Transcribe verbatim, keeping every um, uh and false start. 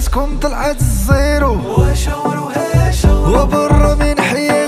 مشيتكم طلعت الزيرو وشاور وهاشا وبر من حياتي